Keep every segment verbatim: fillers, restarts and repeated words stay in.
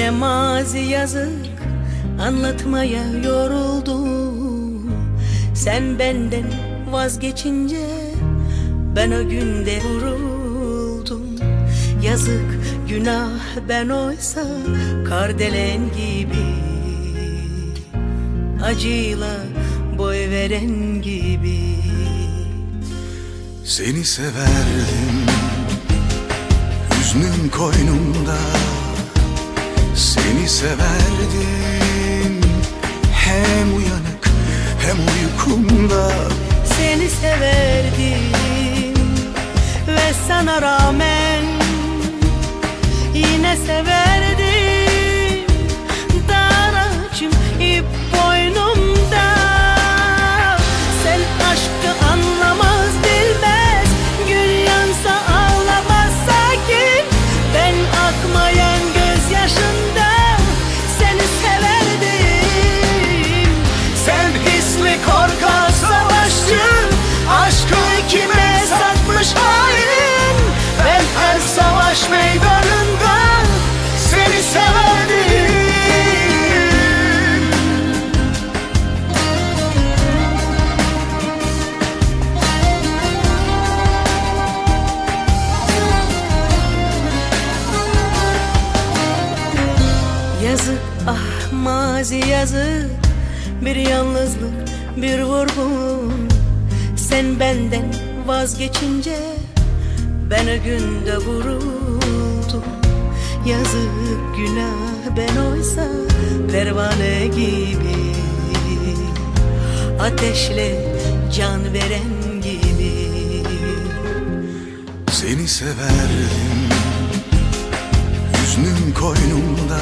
Ne mazi yazık anlatmaya yoruldum. Sen benden vazgeçince ben o günde vuruldum. Yazık günah ben oysa kardelen gibi, acıyla boy veren gibi. Seni severdim hüznün koynumda, seni severdim hem uyanık hem uykumda. Seni severdim ve sana rağmen yine severdim. Daracım ip boynumda. Sen aşkı anlamaz bilmez, gün yansa ağlamaz sakin. Ben akmayan gözyaşında seni severdim. Sen hisli korkak savaşçı, aşkı kime satmış hain. Ben her savaş meydanında seni severdim. Yazık ah mazi yazık, bir yalnızlık bir vurgun. Sen benden vazgeçince ben o günde vuruldum. Yazık günah ben oysa pervane gibi, ateşle can veren gibi. Seni severdim hüznün koynumda,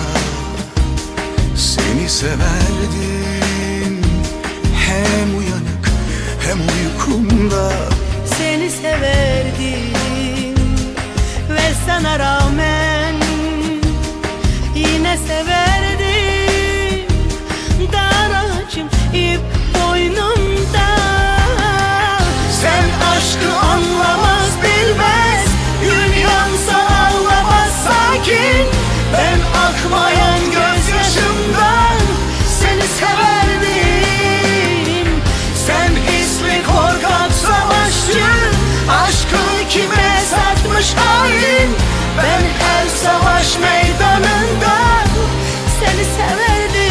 seni severdim hem uyanık hem uykumda. Seni severdim ve sana rağmen yine severdim. Daracım ip boynumda. Sen aşkı anlamaz bilmez, gün yansa ağlamaz sakin. Ben akmayan gözyaşımdan seni severdim. Sen hisli korkak savaşçı, aşkı kime satmış hain. Ben her savaş meydanında Seni severdim.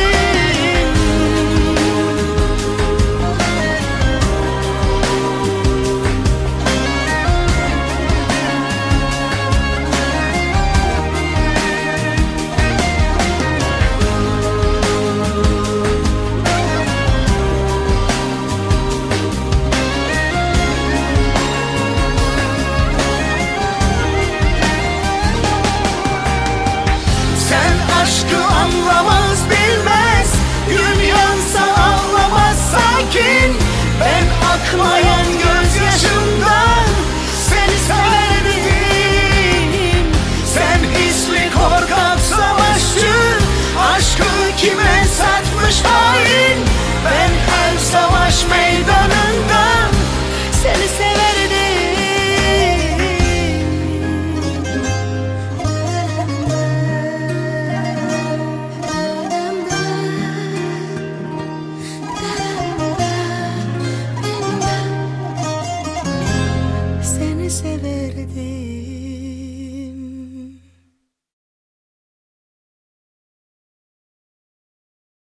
aşkı anlamaz bilmez, gün yansa ağlamaz sakin. Ben akmayan gözyaşımdan seni severdim. Sen hisli korkak savaşçı, aşkı kime satmış hain. Ben her savaş meydanından seni severdim. Seni severdim.